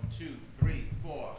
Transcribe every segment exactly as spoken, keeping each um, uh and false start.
two, three, four.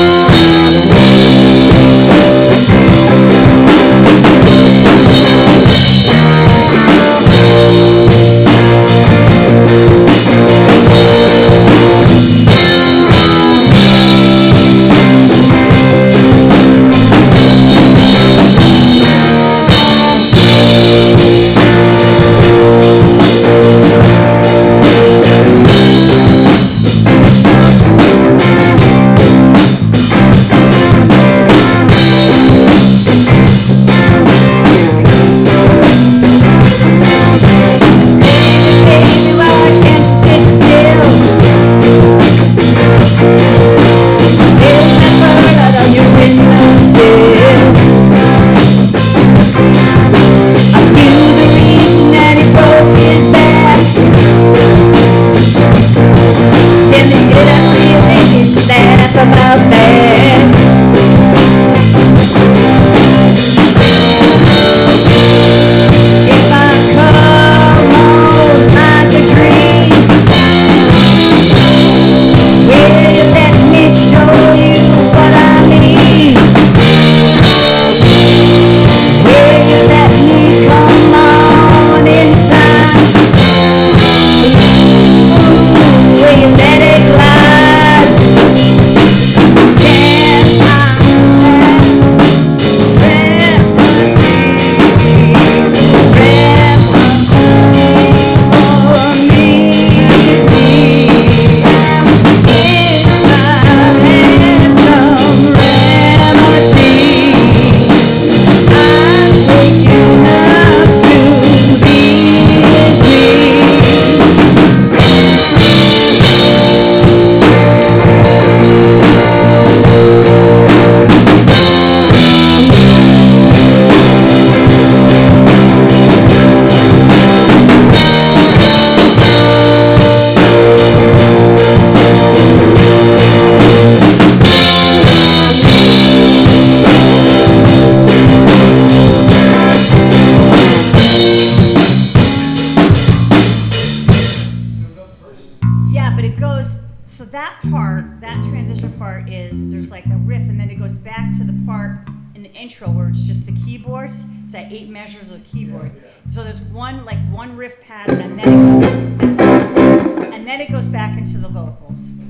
That part, that transition part is, there's like a riff and then it goes back to the part in the intro where it's just the keyboards. It's that eight measures of keyboards. Yeah, yeah. So there's one, like one riff pattern and then it goes, and then it goes back into the vocals.